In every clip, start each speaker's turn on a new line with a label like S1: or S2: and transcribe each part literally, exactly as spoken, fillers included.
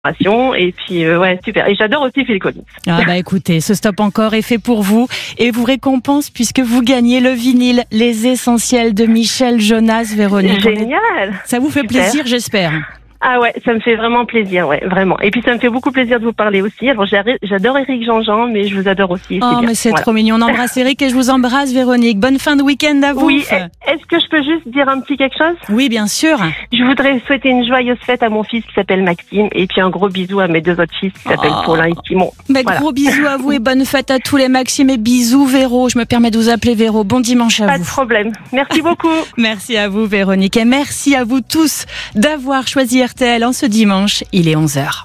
S1: Et puis, euh, ouais, super. Et j'adore aussi Phil Collins.
S2: Ah bah écoutez, ce stop encore est fait pour vous et vous récompense puisque vous gagnez le vinyle Les Essentiels de Michel Jonas, Véronique.
S1: Génial.
S2: Ça vous fait
S1: Super.
S2: plaisir, j'espère.
S1: Ah ouais, ça me fait vraiment plaisir, ouais, vraiment. Et puis ça me fait beaucoup plaisir de vous parler aussi. Alors j'adore Éric Jean-Jean, mais je vous adore aussi.
S2: Oh,
S1: c'est
S2: mais c'est
S1: voilà.
S2: trop mignon. On embrasse Éric et je vous embrasse, Véronique. Bonne fin de week-end à vous.
S1: Oui, est-ce que je peux juste dire un petit quelque chose ?
S2: Oui, bien sûr.
S1: Je voudrais souhaiter une joyeuse fête à mon fils qui s'appelle Maxime, et puis un gros bisou à mes deux autres fils qui s'appellent
S2: Oh.
S1: Paulin et Simon.
S2: Bah,
S1: Voilà.
S2: Gros bisous à vous et bonne fête à tous les Maxime et bisous Véro. Je me permets de vous appeler Véro. Bon dimanche à
S1: Pas
S2: vous.
S1: de problème. Merci beaucoup.
S2: Merci à vous, Véronique, et merci à vous tous d'avoir choisi R T L en ce dimanche. Il est onze heures.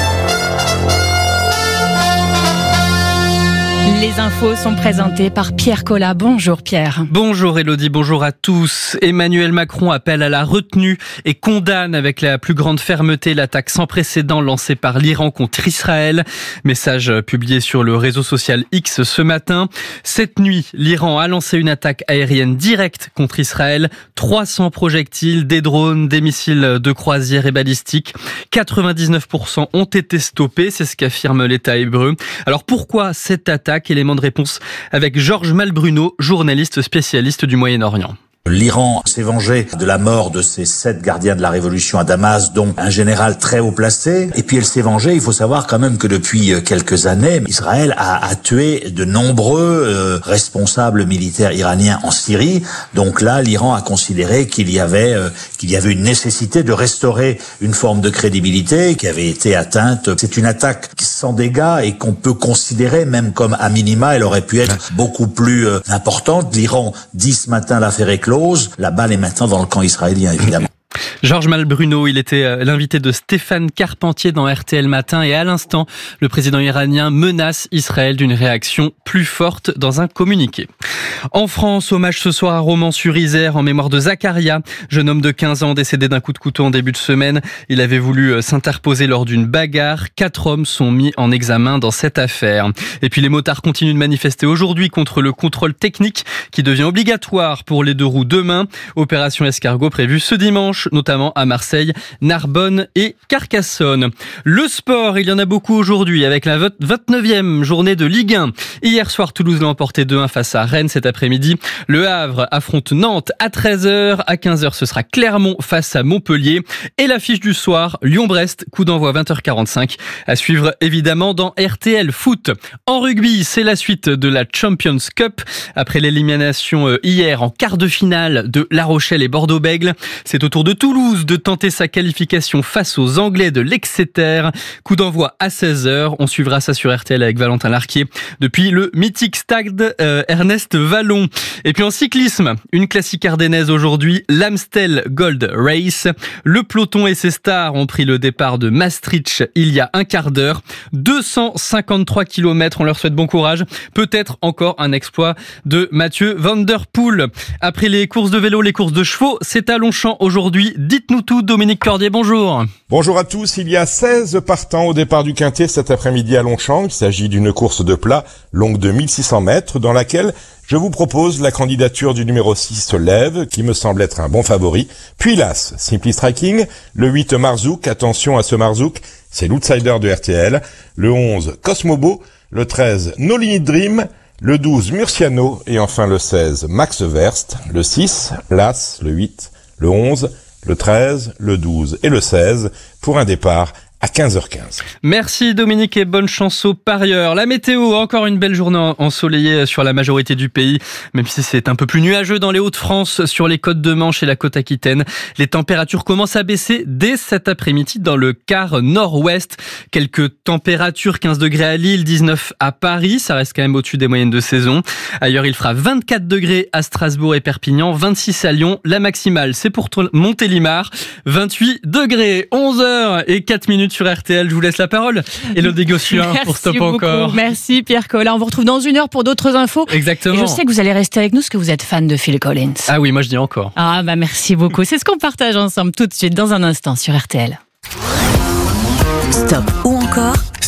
S2: Les infos sont présentées par Pierre Collat. Bonjour Pierre.
S3: Bonjour Élodie, bonjour à tous. Emmanuel Macron appelle à la retenue et condamne avec la plus grande fermeté l'attaque sans précédent lancée par l'Iran contre Israël. Message publié sur le réseau social X ce matin. Cette nuit, l'Iran a lancé une attaque aérienne directe contre Israël. trois cents projectiles, des drones, des missiles de croisière et balistiques. quatre-vingt-dix-neuf pour cent ont été stoppés, c'est ce qu'affirme l'État hébreu. Alors pourquoi cette attaque ? Élément de réponse avec Georges Malbruno, journaliste spécialiste du Moyen-Orient.
S4: L'Iran s'est vengé de la mort de ses sept gardiens de la révolution à Damas, dont un général très haut placé. Et puis elle s'est vengée, il faut savoir quand même que depuis quelques années, Israël a, a tué de nombreux euh, responsables militaires iraniens en Syrie. Donc là, l'Iran a considéré qu'il y avait euh, qu'il y avait une nécessité de restaurer une forme de crédibilité qui avait été atteinte. C'est une attaque sans dégâts et qu'on peut considérer même comme à minima, elle aurait pu être beaucoup plus euh, importante. L'Iran dit ce matin l'affaire est close. La balle est maintenant dans le camp israélien, évidemment.
S3: Georges Malbruno, il était l'invité de Stéphane Carpentier dans R T L Matin et à l'instant, le président iranien menace Israël d'une réaction plus forte dans un communiqué. En France, hommage ce soir à Romans-sur-Isère en mémoire de Zacharia, jeune homme de quinze ans décédé d'un coup de couteau en début de semaine. Il avait voulu s'interposer lors d'une bagarre. Quatre hommes sont mis en examen dans cette affaire. Et puis les motards continuent de manifester aujourd'hui contre le contrôle technique qui devient obligatoire pour les deux roues demain. Opération escargot prévue ce dimanche, notamment à Marseille, Narbonne et Carcassonne. Le sport, il y en a beaucoup aujourd'hui avec la vingt-neuvième journée de Ligue un. Hier soir, Toulouse l'a emporté deux un face à Rennes. Cet après-midi, Le Havre affronte Nantes à treize heures. À quinze heures, ce sera Clermont face à Montpellier. Et l'affiche du soir, Lyon-Brest, coup d'envoi vingt heures quarante-cinq. À suivre évidemment dans R T L Foot. En rugby, c'est la suite de la Champions Cup. Après l'élimination hier en quart de finale de La Rochelle et Bordeaux-Bègles, c'est au tour de Toulouse de tenter sa qualification face aux Anglais de l'Exeter. Coup d'envoi à seize heures. On suivra ça sur R T L avec Valentin Larquier depuis le mythique stade euh, Ernest Vallon. Et puis en cyclisme, une classique ardennaise aujourd'hui, l'Amstel Gold Race. Le peloton et ses stars ont pris le départ de Maastricht il y a un quart d'heure. deux cent cinquante-trois kilomètres, on leur souhaite bon courage. Peut-être encore un exploit de Mathieu Van Der Poel. Après les courses de vélo, les courses de chevaux, c'est à Longchamp aujourd'hui. Dites-nous tout, Dominique Cordier, bonjour.
S5: Bonjour à tous, il y a seize partants au départ du Quintet cet après-midi à Longchamp. Il s'agit d'une course de plat longue de mille six cents mètres dans laquelle je vous propose la candidature du numéro six Lève, qui me semble être un bon favori. Puis l'As, Simply Striking, le huit Marzouk, attention à ce Marzouk, c'est l'outsider de R T L, le onze Cosmobo, le treize No Limit Dream, le douze Murciano et enfin le seize Max Verst, le six l'As, le huit, le onze, le treize, le douze et le seize pour un départ à quinze heures quinze.
S3: Merci Dominique et bonne chance aux parieurs. La météo, encore une belle journée ensoleillée sur la majorité du pays, même si c'est un peu plus nuageux dans les Hauts-de-France, sur les côtes de Manche et la côte aquitaine. Les températures commencent à baisser dès cet après-midi dans le quart nord-ouest. Quelques températures, quinze degrés à Lille, dix-neuf à Paris, ça reste quand même au-dessus des moyennes de saison. Ailleurs, il fera vingt-quatre degrés à Strasbourg et Perpignan, vingt-six à Lyon. La maximale, c'est pour Montélimar, vingt-huit degrés, onze heures et quatre minutes sur R T L. Je vous laisse la parole. Élodie Gossuin pour Stop
S2: beaucoup.
S3: Encore.
S2: Merci Pierre Collat. On vous retrouve dans une heure pour d'autres infos.
S3: Exactement.
S2: Et je sais que vous allez rester avec nous parce que vous êtes fan de Phil Collins.
S3: Ah oui, moi je dis encore.
S2: Ah bah merci beaucoup. C'est ce qu'on partage ensemble tout de suite dans un instant sur R T L.
S6: Stop ou encore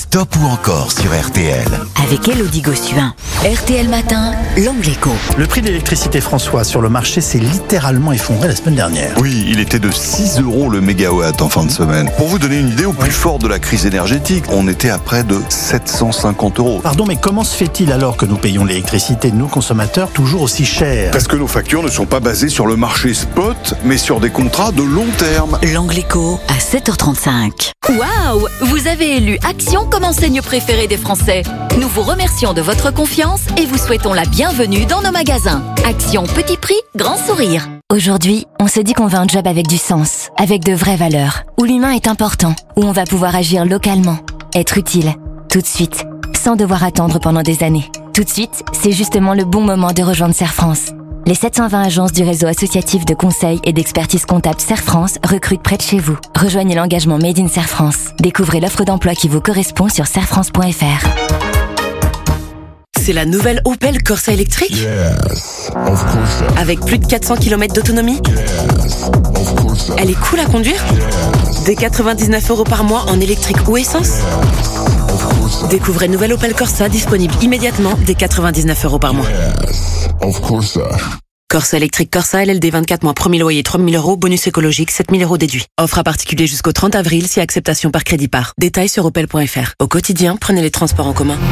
S6: Stop ou encore sur R T L.
S7: Avec Élodie Gossuin. R T L Matin, l'angle écho.
S8: Le prix de l'électricité, François, sur le marché s'est littéralement effondré la semaine dernière.
S9: Oui, il était de six euros le mégawatt en fin de semaine. Pour vous donner une idée, au plus fort de la crise énergétique, on était à près de sept cent cinquante euros.
S8: Pardon, mais comment se fait-il alors que nous payons l'électricité, nous consommateurs, toujours aussi cher?
S9: Parce que nos factures ne sont pas basées sur le marché spot, mais sur des contrats de long terme.
S7: L'angle écho à sept heures trente-cinq. Waouh! Vous avez élu Action comme enseigne préférée des Français. Nous vous remercions de votre confiance et vous souhaitons la bienvenue dans nos magasins. Action petit prix, grand sourire.
S10: Aujourd'hui, on se dit qu'on veut un job avec du sens, avec de vraies valeurs, où l'humain est important, où on va pouvoir agir localement, être utile, tout de suite, sans devoir attendre pendant des années. Tout de suite, c'est justement le bon moment de rejoindre Serre France. Les sept cent vingt agences du réseau associatif de conseil et d'expertise comptable Serre France recrutent près de chez vous. Rejoignez l'engagement Made in Serre France. Découvrez l'offre d'emploi qui vous correspond sur serre france point f r.
S11: C'est la nouvelle Opel Corsa électrique?
S12: Yes, of course.
S11: Avec plus de quatre cents kilomètres d'autonomie?
S12: Yes, of course.
S11: Elle est cool à conduire?
S12: Yes.
S11: Dès quatre-vingt-dix-neuf euros par mois en électrique ou essence?
S12: Yes, of course.
S11: Découvrez nouvelle Opel Corsa disponible immédiatement dès quatre-vingt-dix-neuf euros par mois.
S12: Yes, of course.
S11: Corsa électrique Corsa L L D vingt-quatre mois, premier loyer trois mille euros, bonus écologique sept mille euros déduits. Offre à particulier jusqu'au trente avril si acceptation par crédit par. Détails sur opel point f r. Au quotidien, prenez les transports en commun.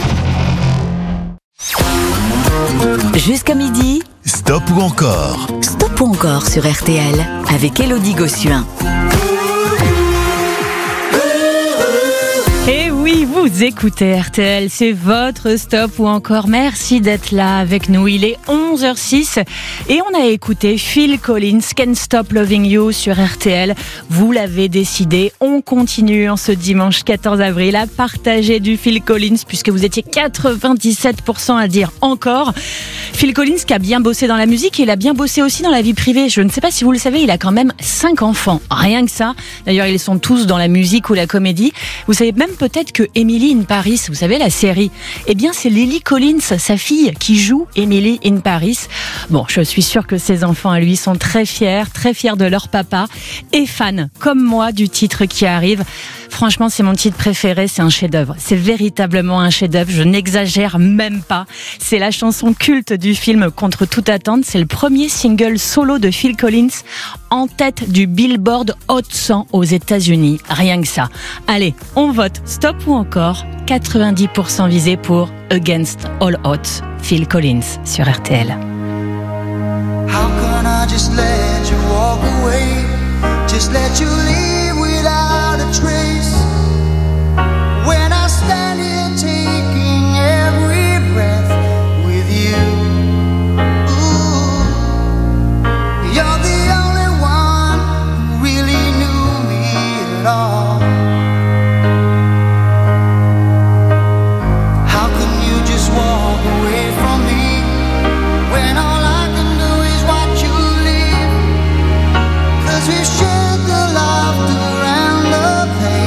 S7: Jusqu'à midi.
S6: Stop ou encore.
S7: Stop ou encore sur R T L avec Élodie Gossuin.
S2: Et oui, vous écoutez R T L, c'est votre Stop ou encore. Merci d'être là avec nous. Il est onze heures six et on a écouté Phil Collins, Can't Stop Loving You sur R T L. Vous l'avez décidé, on continue en ce dimanche quatorze avril à partager du Phil Collins puisque vous étiez quatre-vingt-dix-sept pour cent à dire encore. Phil Collins qui a bien bossé dans la musique, il a bien bossé aussi dans la vie privée. Je ne sais pas si vous le savez, il a quand même cinq enfants. Rien que ça. D'ailleurs, ils sont tous dans la musique ou la comédie. Vous savez même peut-être que Emily in Paris, vous savez la série, eh bien c'est Lily Collins, sa fille, qui joue Emily in Paris. Bon, je suis sûre que ses enfants à lui sont très fiers, très fiers de leur papa et fans, comme moi, du titre qui arrive. Franchement, c'est mon titre préféré, c'est un chef-d'œuvre. C'est véritablement un chef-d'œuvre, je n'exagère même pas. C'est la chanson culte du film Contre toute attente. C'est le premier single solo de Phil Collins en tête du Billboard Hot cent aux États-Unis. Rien que ça. Allez, on vote stop ou encore. quatre-vingt-dix pour cent visé pour Against All Odds. Phil Collins sur R T L.
S13: How can I just let you walk away? Just let you leave without a trace. When I stand here taking every breath with you. Ooh, you're the only one who really knew me at all. How can you just walk away from me when all I can do is watch you leave? 'Cause we've shared the laughter and the pain.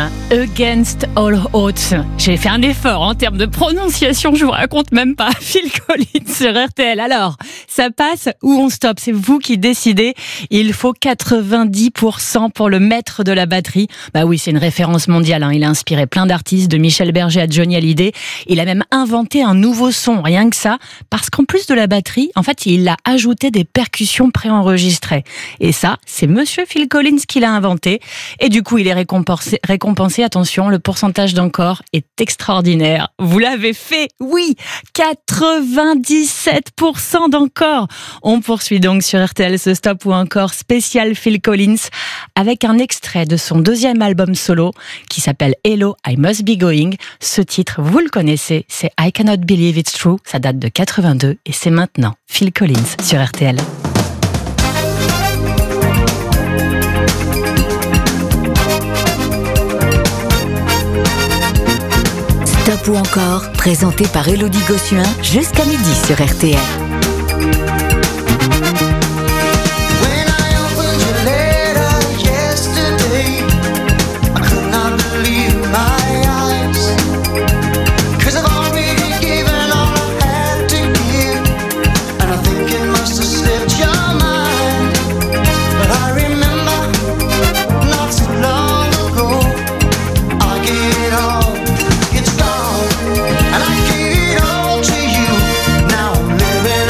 S2: Against All Odds. J'ai fait un effort en termes de prononciation, je vous raconte même pas. Phil Collins sur R T L. Alors, ça passe ou on stoppe? C'est vous qui décidez. Il faut quatre-vingt-dix pour cent pour le maître de la batterie. Bah oui, c'est une référence mondiale. Hein. Il a inspiré plein d'artistes, de Michel Berger à Johnny Hallyday. Il a même inventé un nouveau son, rien que ça, parce qu'en plus de la batterie, en fait, il a ajouté des percussions préenregistrées. Et ça, c'est Monsieur Phil Collins qui l'a inventé. Et du coup, il est récompensé, récompensé. Attention, le pourcentage d'encore est extraordinaire. Vous l'avez fait, oui, quatre-vingt-dix-sept pour cent d'encore. On poursuit donc sur R T L ce stop ou encore spécial Phil Collins avec un extrait de son deuxième album solo qui s'appelle Hello, I Must Be Going. Ce titre, vous le connaissez, c'est I Cannot Believe It's True. Ça date de quatre-vingt-deux et c'est maintenant Phil Collins sur R T L.
S7: Stop ou encore, présenté par Élodie Gossuin jusqu'à midi sur R T L.
S13: And I gave it all to you. Now I'm living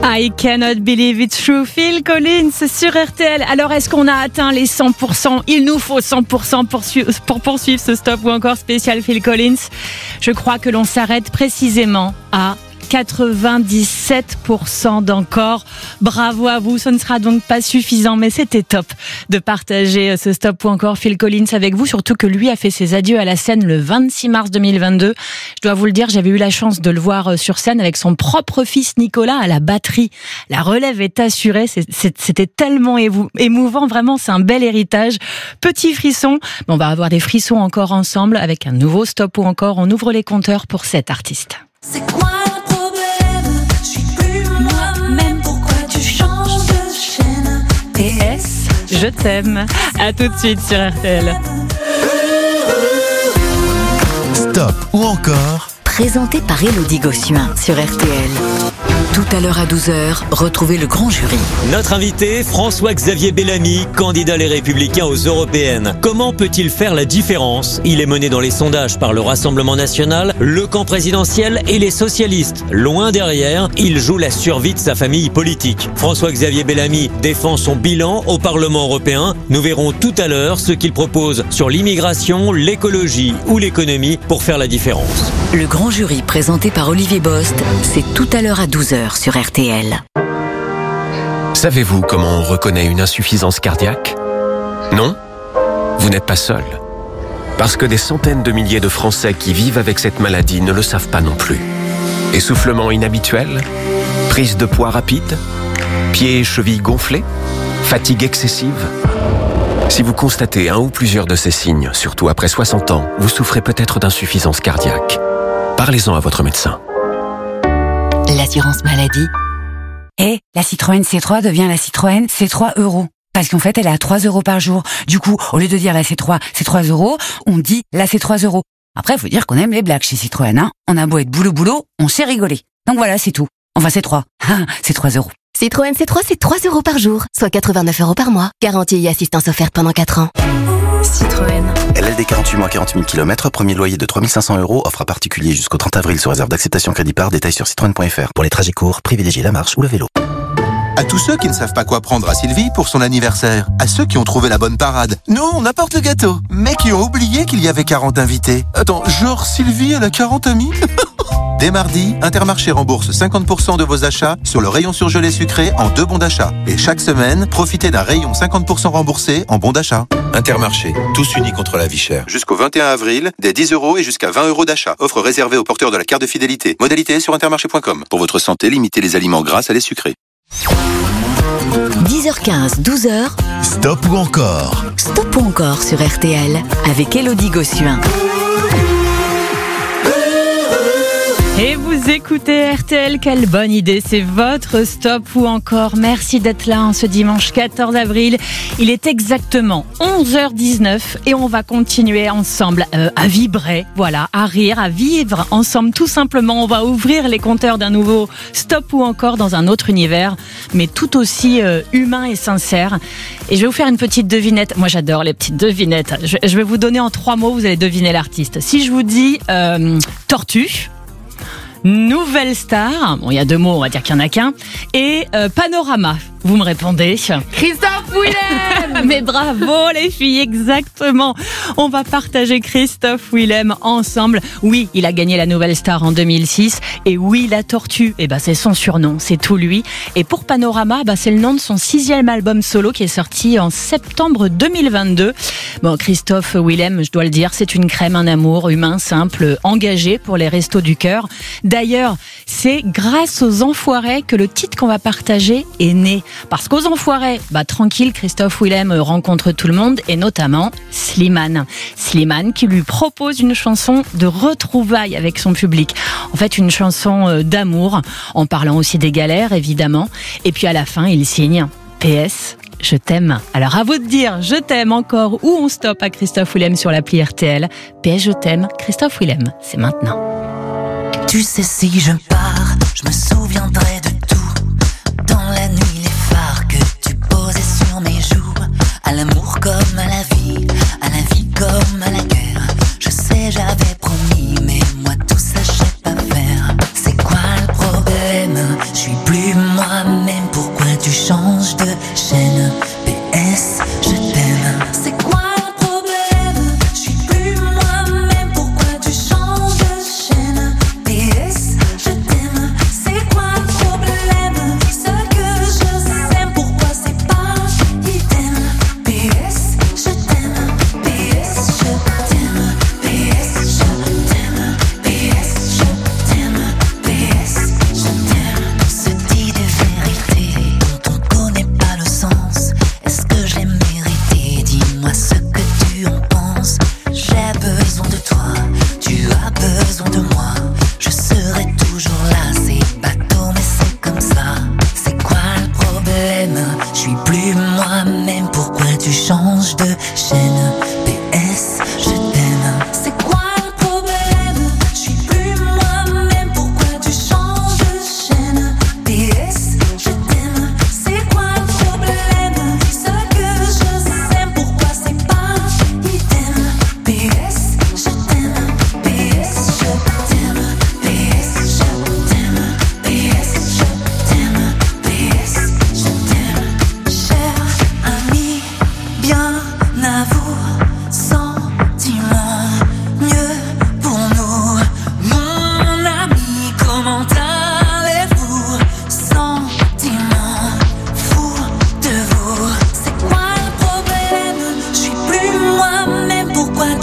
S2: I cannot believe it's true, Phil Collins sur R T L. Alors, est-ce qu'on a atteint les cent pour cent? Il nous faut cent pour cent pour, su- pour poursuivre ce stop ou encore spécial Phil Collins. Je crois que l'on s'arrête précisément à quatre-vingt-dix-sept pour cent d'encore. Bravo à vous, ce ne sera donc pas suffisant, mais c'était top de partager ce stop ou encore Phil Collins avec vous, surtout que lui a fait ses adieux à la scène le vingt-six mars deux mille vingt-deux. Je dois vous le dire, j'avais eu la chance de le voir sur scène avec son propre fils Nicolas à la batterie. La relève est assurée, c'est, c'est, c'était tellement émouvant, vraiment c'est un bel héritage. Petit frisson, mais on va avoir des frissons encore ensemble avec un nouveau stop ou encore on ouvre les compteurs pour cet artiste.
S13: C'est quoi le problème? Je suis plus moi-même. Pourquoi tu changes de chaîne?
S2: P S, je t'aime. À tout de suite sur R T L.
S6: Stop ou encore
S7: Présenté par Élodie Gossuin sur R T L. Tout à l'heure à douze heures, retrouvez le grand jury.
S14: Notre invité, François-Xavier Bellamy, candidat Les Républicains aux Européennes. Comment peut-il faire la différence? Il est mené dans les sondages par le Rassemblement National, le camp présidentiel et les socialistes. Loin derrière, il joue la survie de sa famille politique. François-Xavier Bellamy défend son bilan au Parlement européen. Nous verrons tout à l'heure ce qu'il propose sur l'immigration, l'écologie ou l'économie pour faire la différence.
S7: Le grand jury présenté par Olivier Bost, c'est tout à l'heure à douze heures sur R T L.
S15: Savez-vous comment on reconnaît une insuffisance cardiaque? Non? Vous n'êtes pas seul. Parce que des centaines de milliers de Français qui vivent avec cette maladie ne le savent pas non plus. Essoufflement inhabituel? Prise de poids rapide? Pieds et chevilles gonflés? Fatigue excessive? Si vous constatez un ou plusieurs de ces signes, surtout après soixante ans, vous souffrez peut-être d'insuffisance cardiaque. Parlez-en à votre médecin.
S16: L'assurance maladie. Et la Citroën C trois devient la Citroën C trois Euro. Parce qu'en fait, elle est à trois euros par jour. Du coup, au lieu de dire la C trois, c'est trois euros, on dit la C trois euros. Après, il faut dire qu'on aime les blagues chez Citroën, hein. On a beau être boulot boulot, on sait rigoler. Donc voilà, c'est tout. Enfin, c'est trois. C'est trois euros.
S10: Citroën C trois, c'est trois euros par jour, soit quatre-vingt-neuf euros par mois. Garantie et assistance offerte pendant quatre ans.
S17: Citroën. L L D quarante-huit mois, quarante mille kilomètres, premier loyer de trois mille cinq cents euros, offre à particulier jusqu'au trente avril sous réserve d'acceptation crédit par, détail sur citroën point f r. Pour les trajets courts, privilégiez la marche ou le vélo.
S18: À tous ceux qui ne savent pas quoi prendre à Sylvie pour son anniversaire, à ceux qui ont trouvé la bonne parade, nous on apporte le gâteau, mais qui ont oublié qu'il y avait quarante invités. Attends, genre Sylvie elle a quarante amis? Dès mardi, Intermarché rembourse cinquante pour cent de vos achats sur le rayon surgelé sucré en deux bons d'achat. Et chaque semaine, profitez d'un rayon cinquante pour cent remboursé en bons d'achat. Intermarché, tous unis contre la vie chère. Jusqu'au vingt et un avril, des dix euros et jusqu'à vingt euros d'achat. Offre réservée aux porteurs de la carte de fidélité. Modalité sur intermarché point com. Pour votre santé, limitez les aliments gras à les sucrés.
S7: dix heures quinze, douze heures.
S6: Stop ou encore
S7: Stop ou encore sur R T L avec Élodie Gossuin.
S2: Et vous écoutez R T L, quelle bonne idée, c'est votre stop ou encore. Merci d'être là en ce dimanche quatorze avril. Il est exactement onze heures dix-neuf et on va continuer ensemble euh, à vibrer, voilà, à rire, à vivre ensemble tout simplement. On va ouvrir les compteurs d'un nouveau stop ou encore dans un autre univers, mais tout aussi euh, humain et sincère. Et je vais vous faire une petite devinette. Moi j'adore les petites devinettes. Je, je vais vous donner en trois mots, vous allez deviner l'artiste. Si je vous dis euh, tortue, nouvelle star, bon il y a deux mots, on va dire qu'il n'y en a qu'un, et euh, panorama, vous me répondez Christophe Willem. Mais bravo les filles, exactement. On va partager Christophe Willem ensemble. Oui, il a gagné la nouvelle star en deux mille six, et oui, la tortue, eh ben, c'est son surnom, c'est tout lui. Et pour Panorama, bah, c'est le nom de son sixième album solo qui est sorti en septembre deux mille vingt-deux. Bon, Christophe Willem, je dois le dire, c'est une crème, un amour humain, simple, engagé pour les restos du cœur. D'ailleurs, c'est grâce aux Enfoirés que le titre qu'on va partager est né. Parce qu'aux Enfoirés, bah, tranquille, Christophe Willem rencontre tout le monde, et notamment Slimane. Slimane qui lui propose une chanson de retrouvailles avec son public. En fait, une chanson d'amour, en parlant aussi des galères, évidemment. Et puis à la fin, il signe P S, je t'aime. Alors à vous de dire, je t'aime encore, ou on stoppe à Christophe Willem sur l'appli R T L. P S, je t'aime, Christophe Willem, c'est maintenant.
S13: Tu sais, si je pars, je me souviendrai de tout. Dans la nuit, les phares que tu posais sur mes joues. À l'amour comme à la vie, à la vie comme à la guerre. Je sais, j'avais promis, mais moi tout ça je sais pas faire. C'est quoi le problème? Je suis plus moi-même.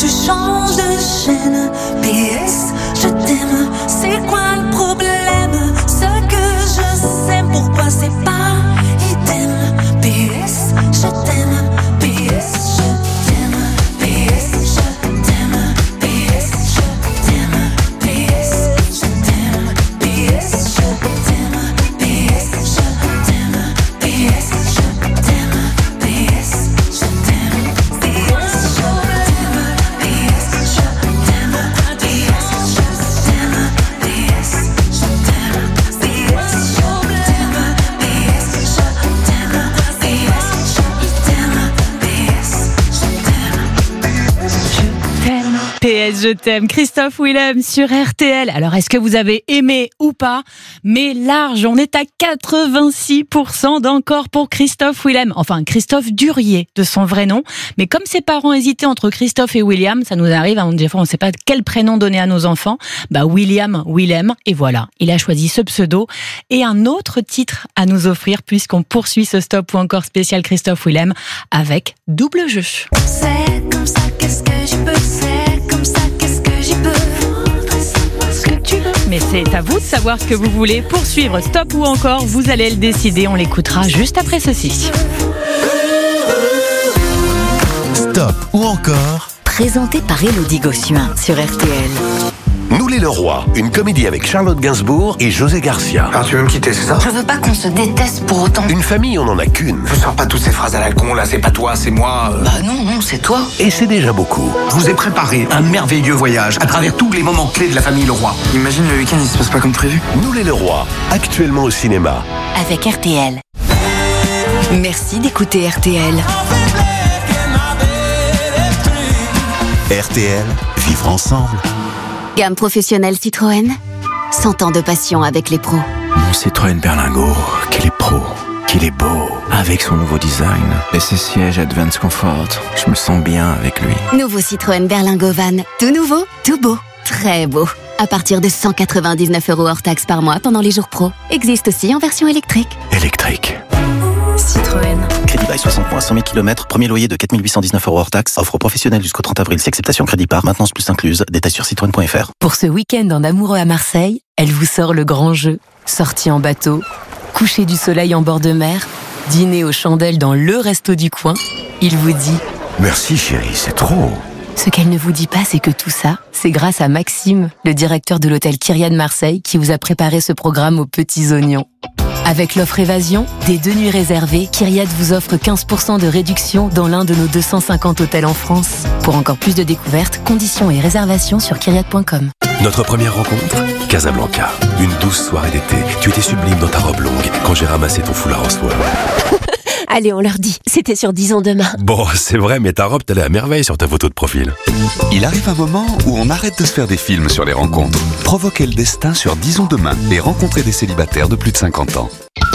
S13: tu changes de chaîne. P S, je t'aime, c'est quoi le problème? Ce que je sais, pourquoi c'est pas idem. P S, je t'aime, P S, je t'aime, P S, je t'aime, P S, je t'aime, P S, je t'aime, P S, je t'aime, P S, je t'aime, P S, je t'aime, P S, je t'aime, P S, je t'aime, P S, je t'aime, P S, je t'aime, P S, je t'aime, P S, je t'aime, P S, je t'aime, P S, je t'aime, P S, je t'aime.
S2: P S, je t'aime. Christophe Willem sur R T L. Alors, est-ce que vous avez aimé ou pas? Mais large, on est à quatre-vingt-six pour cent d'encore pour Christophe Willem. Enfin, Christophe Durier, de son vrai nom. Mais comme ses parents hésitaient entre Christophe et William, ça nous arrive, hein, des fois on ne sait pas quel prénom donner à nos enfants. Bah, William, Willem, et voilà. Il a choisi ce pseudo et un autre titre à nous offrir puisqu'on poursuit ce stop ou encore spécial Christophe Willem avec Double Jeu.
S13: C'est comme ça, qu'est-ce que je peux, c'est comme ça, qu'est-ce que j'y peux.
S2: Ce que tu veux. Mais c'est à vous de savoir ce que vous voulez. Pour suivre Stop ou encore, vous allez le décider. On l'écoutera juste après ceci.
S6: Stop ou encore,
S7: Présenté par Élodie Gossuin sur R T L.
S19: Nous les Leroy, une comédie avec Charlotte Gainsbourg et José Garcia.
S20: Alors tu veux me quitter, c'est ça?
S21: Je veux pas qu'on se déteste pour autant.
S19: Une famille, on n'en a qu'une.
S20: Je sors pas toutes ces phrases à la con, là, c'est pas toi, c'est moi. euh.
S21: Bah non, non, c'est toi.
S19: Et c'est déjà beaucoup.
S20: Je vous ai préparé un merveilleux voyage à travers tous les moments clés de la famille Leroy. Imagine le week-end, il se passe pas comme prévu.
S19: Nous les Leroy, actuellement au cinéma.
S7: Avec R T L. Merci d'écouter R T L.
S6: R T L, vivre ensemble.
S7: Gamme professionnelle Citroën. cent ans de passion avec les pros.
S22: Mon Citroën Berlingo, qu'il est pro, qu'il est beau. Avec son nouveau design et ses sièges Advance Comfort, je me sens bien avec lui.
S7: Nouveau Citroën Berlingo Van. Tout nouveau, tout beau, très beau. À partir de cent quatre-vingt-dix-neuf euros hors taxe par mois pendant les jours pro. Existe aussi en version électrique.
S22: Électrique.
S7: Citroën.
S17: Crédit bail soixante mois, cent mille kilomètres, premier loyer de quatre mille huit cent dix-neuf euros hors taxe, offre professionnelle jusqu'au trente avril, si acceptation crédit par, maintenance plus incluse, détails sur citroën point f r.
S23: Pour ce week-end en amoureux à Marseille, elle vous sort le grand jeu. Sortie en bateau, coucher du soleil en bord de mer, dîner aux chandelles dans le resto du coin. Il vous dit «
S19: Merci chérie, c'est trop ».
S23: Ce qu'elle ne vous dit pas, c'est que tout ça, c'est grâce à Maxime, le directeur de l'hôtel Kyrian Marseille, qui vous a préparé ce programme aux petits oignons. Avec l'offre Évasion, des deux nuits réservées, Kyriad vous offre quinze pour cent de réduction dans l'un de nos deux cent cinquante hôtels en France. Pour encore plus de découvertes, conditions et réservations sur kyriad point com.
S24: Notre première rencontre, Casablanca. Une douce soirée d'été. Tu étais sublime dans ta robe longue quand j'ai ramassé ton foulard en soie.
S25: Allez, on leur dit, c'était sur dix ans demain.
S24: Bon, c'est vrai, mais ta robe t'allait à merveille sur ta photo de profil.
S26: Il arrive un moment où on arrête de se faire des films sur les rencontres. Provoquez le destin sur dix ans demain et rencontrez des célibataires de plus de cinquante ans.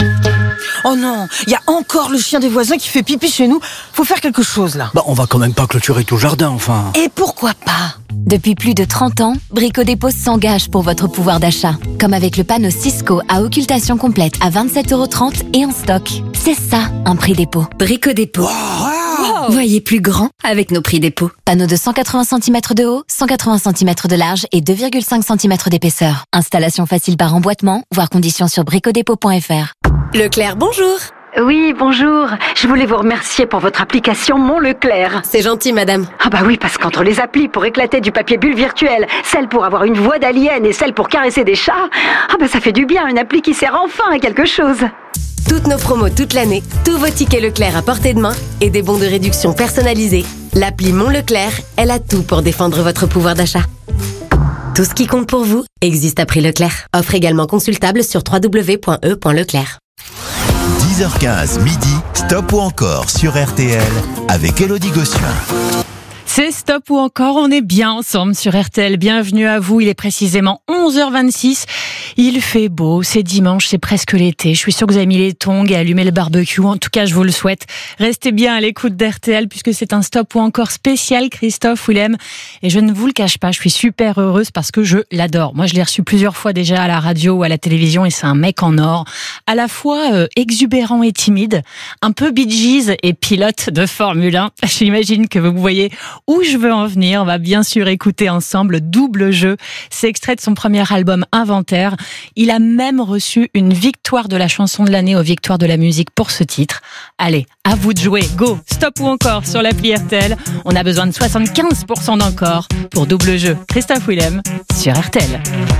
S27: Oh non, il y a encore le chien des voisins qui fait pipi chez nous. Faut faire quelque chose là.
S8: Bah on va quand même pas clôturer tout le jardin, enfin.
S27: Et pourquoi pas?
S7: Depuis plus de trente ans, Brico Dépôt s'engage pour votre pouvoir d'achat. Comme avec le panneau Cisco à occultation complète à vingt-sept euros trente et en stock. C'est ça, un prix dépôt. Brico Dépôt. Wow. Voyez plus grand avec nos prix dépôt. Panneau de cent quatre-vingts centimètres de haut, cent quatre-vingts centimètres de large et deux virgule cinq centimètres d'épaisseur. Installation facile par emboîtement, voire conditions sur brico dépôt point f r.
S28: Leclerc, bonjour.
S29: Oui, bonjour. Je voulais vous remercier pour votre application Mon Leclerc.
S28: C'est gentil, madame.
S29: Ah bah oui, parce qu'entre les applis pour éclater du papier bulle virtuel, celle pour avoir une voix d'alien et celle pour caresser des chats, ah bah ça fait du bien, une appli qui sert enfin à quelque chose.
S28: Toutes nos promos toute l'année, tous vos tickets Leclerc à portée de main et des bons de réduction personnalisés. L'appli Mon Leclerc, elle a tout pour défendre votre pouvoir d'achat. Tout ce qui compte pour vous existe à prix Leclerc. Offre également consultable sur w w w point e point leclerc.
S6: dix heures quinze, midi, Stop ou encore sur R T L avec Élodie Gossuin.
S2: C'est Stop ou encore, on est bien ensemble sur R T L. Bienvenue à vous, il est précisément onze heures vingt-six. Il fait beau, c'est dimanche, c'est presque l'été. Je suis sûre que vous avez mis les tongs et allumé le barbecue. En tout cas, je vous le souhaite. Restez bien à l'écoute d'R T L puisque c'est un Stop ou encore spécial Christophe Willem. Et je ne vous le cache pas, je suis super heureuse parce que je l'adore. Moi, je l'ai reçu plusieurs fois déjà à la radio ou à la télévision et c'est un mec en or. À la fois euh, exubérant et timide, un peu Bee Gees et pilote de Formule un. J'imagine que vous voyez Où je veux en venir, on va bien sûr écouter ensemble Double Jeu. C'est extrait de son premier album Inventaire. Il a même reçu une victoire de la chanson de l'année aux Victoires de la musique pour ce titre. Allez, à vous de jouer. Go, stop ou encore sur l'appli R T L. On a besoin de soixante-quinze pour cent d'encore pour Double Jeu. Christophe Willem sur R T L.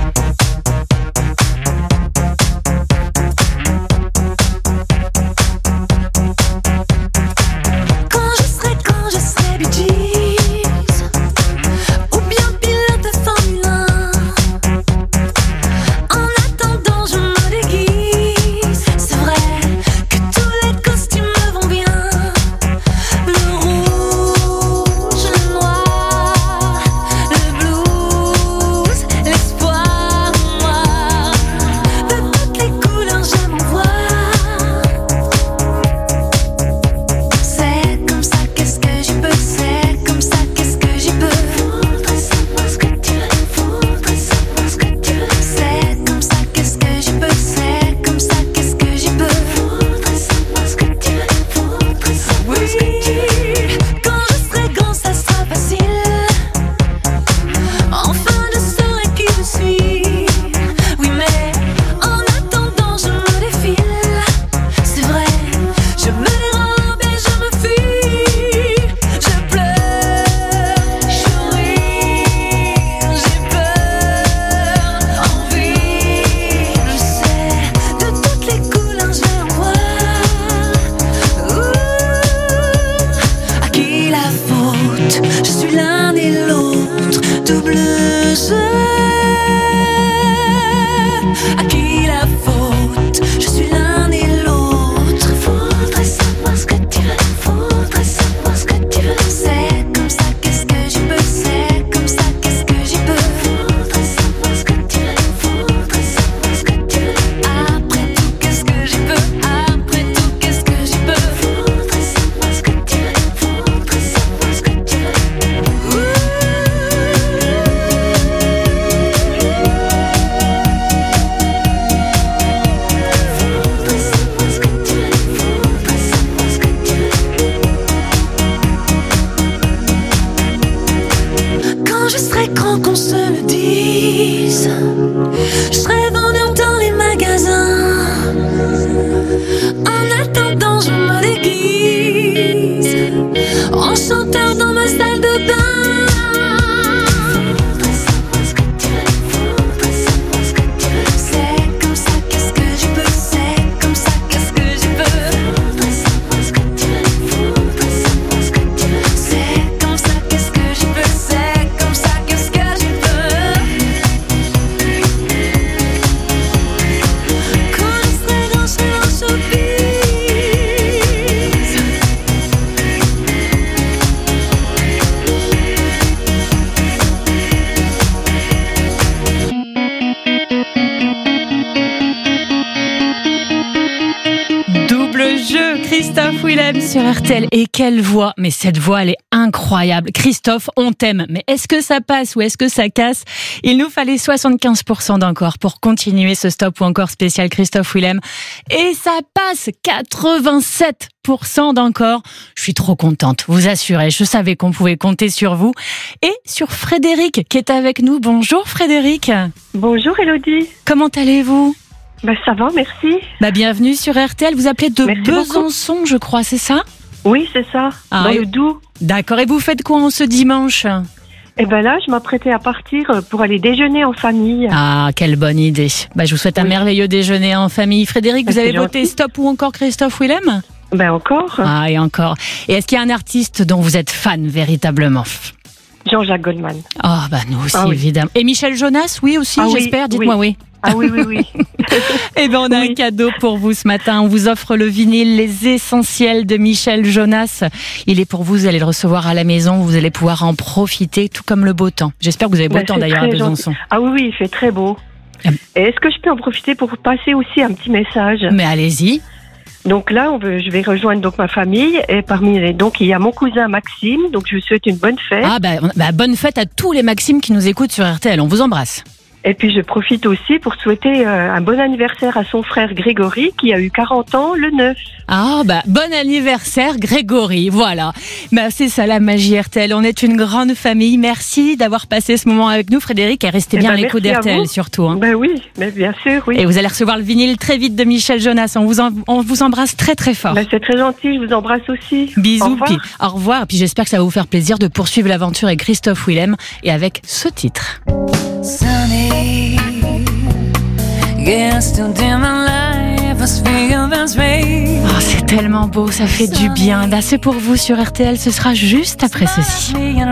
S2: Christophe Willem sur R T L. Et quelle voix! Mais cette voix, elle est incroyable. Christophe, on t'aime. Mais est-ce que ça passe ou est-ce que ça casse? Il nous fallait soixante-quinze pour cent d'encore pour continuer ce stop ou encore spécial Christophe Willem. Et ça passe quatre-vingt-sept pour cent d'encore. Je suis trop contente, vous assurez. Je savais qu'on pouvait compter sur vous. Et sur Frédéric qui est avec nous. Bonjour Frédéric.
S1: Bonjour Elodie.
S2: Comment allez-vous?
S1: Bah ça va, merci.
S2: Bah bienvenue sur R T L. Vous appelez de merci Besançon, beaucoup. Je crois, c'est ça?
S1: Oui, c'est ça. Ah, dans et... le Doubs.
S2: D'accord. Et vous faites quoi en ce dimanche?
S1: Eh ben là, je m'apprêtais à partir pour aller déjeuner en famille.
S2: Ah, quelle bonne idée. Bah, je vous souhaite oui. un merveilleux déjeuner en famille. Frédéric, bah, vous avez voté gentil. Stop ou encore Christophe Willem?
S1: Ben encore.
S2: Ah, et encore. Et est-ce qu'il y a un artiste dont vous êtes fan véritablement?
S1: Jean-Jacques Goldman.
S2: Oh, bah nous aussi, ah, oui. évidemment. Et Michel Jonas, oui aussi,
S1: ah,
S2: j'espère.
S1: Oui,
S2: Dites-moi oui.
S1: oui. Ah oui, oui, oui.
S2: Eh ben, on a oui. un cadeau pour vous ce matin. On vous offre le vinyle Les Essentiels de Michel Jonas. Il est pour vous, vous allez le recevoir à la maison. Vous allez pouvoir en profiter, tout comme le beau temps. J'espère que vous avez beau ben, temps d'ailleurs à Besançon.
S1: Gentil. Ah oui, oui, il fait très beau. Et est-ce que je peux en profiter pour passer aussi un petit message?
S2: Mais allez-y.
S1: Donc là, on veut, je vais rejoindre donc ma famille et parmi les, donc il y a mon cousin Maxime. Donc je vous souhaite une bonne fête.
S2: Ah bah, bah bonne fête à tous les Maximes qui nous écoutent sur R T L. On vous embrasse.
S1: Et puis je profite aussi pour souhaiter euh, un bon anniversaire à son frère Grégory qui a eu quarante ans le neuf.
S2: Ah bah bon anniversaire Grégory, voilà. Bah, c'est ça la magie R T L, on est une grande famille. Merci d'avoir passé ce moment avec nous Frédéric et restez
S1: Eh
S2: bien
S1: ben,
S2: à l'écoute
S1: merci à
S2: d'R T L
S1: vous.
S2: surtout. Hein.
S1: Ben oui, mais bien sûr, oui.
S2: Et vous allez recevoir le vinyle très vite de Michel Jonas, on vous, en- on vous embrasse très très fort.
S1: Ben, c'est très gentil, je vous embrasse aussi.
S2: Bisous,
S1: Au revoir.
S2: puis au revoir. Et puis j'espère que ça va vous faire plaisir de poursuivre l'aventure avec Christophe Willem et avec ce titre.
S3: Sunny, yesterday my life was filled with rain.
S2: Oh, c'est tellement beau, ça fait du bien. Bah, c'est pour vous sur R T L, ce sera juste après ceci.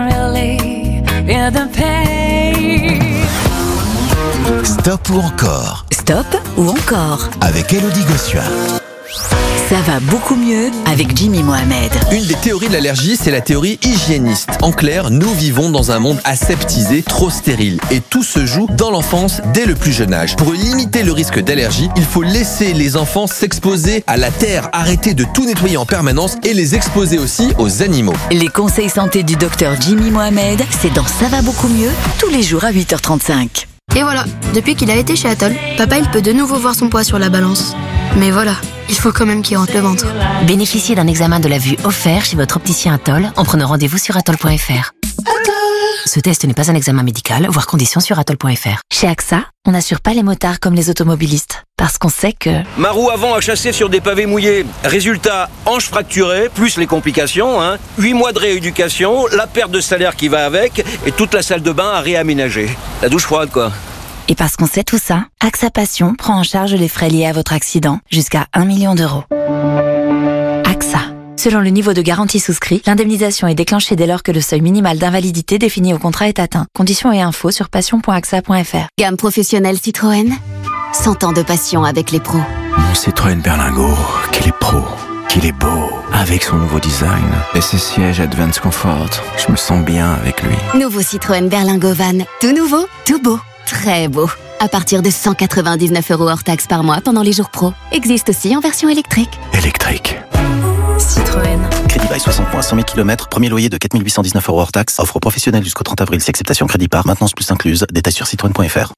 S6: Stop ou encore
S7: Stop ou encore
S6: avec Elodie Gossuin.
S7: Ça va beaucoup mieux avec Jimmy Mohamed.
S4: Une des théories de l'allergie, c'est la théorie hygiéniste. En clair, nous vivons dans un monde aseptisé, trop stérile. Et tout se joue dans l'enfance, dès le plus jeune âge. Pour limiter le risque d'allergie, il faut laisser les enfants s'exposer à la terre, arrêter de tout nettoyer en permanence et les exposer aussi aux animaux.
S7: Les conseils santé du docteur Jimmy Mohamed, c'est dans Ça va beaucoup mieux, tous les jours à huit heures trente-cinq.
S5: Et voilà, depuis qu'il a été chez Atoll, papa il peut de nouveau voir son poids sur la balance. Mais voilà, il faut quand même qu'il rentre le ventre.
S25: Bénéficiez d'un examen de la vue offert chez votre opticien Atoll en prenant rendez-vous sur atoll point f r. Ce test n'est pas un examen médical, voire conditions sur atoll point f r. Chez A X A, on n'assure pas les motards comme les automobilistes. Parce qu'on sait que...
S9: Ma roue avant a chassé sur des pavés mouillés. Résultat, hanche fracturée, plus les complications, hein. huit mois de rééducation, la perte de salaire qui va avec, et toute la salle de bain à réaménager. La douche froide, quoi.
S25: Et parce qu'on sait tout ça, A X A Passion prend en charge les frais liés à votre accident jusqu'à un million d'euros. A X A. Selon le niveau de garantie souscrit, l'indemnisation est déclenchée dès lors que le seuil minimal d'invalidité défini au contrat est atteint. Conditions et infos sur passion point a x a point f r.
S11: Gamme professionnelle Citroën. cent ans de passion avec les pros.
S22: Mon Citroën Berlingo, qu'il est pro, qu'il est beau. Avec son nouveau design et ses sièges Advance Comfort, je me sens bien avec lui.
S11: Nouveau Citroën Berlingo Van. Tout nouveau, tout beau, très beau. À partir de cent quatre-vingt-dix-neuf euros hors taxe par mois pendant les jours pro. Existe aussi en version électrique.
S22: Électrique.
S11: Citroën.
S17: Crédit bail soixante points, cent mille kilomètres, premier loyer de quatre mille huit cent dix-neuf euros hors taxe. Offre professionnelle jusqu'au trente avril, si acceptation crédit par, maintenance plus incluse. Détails sur citroën point f r.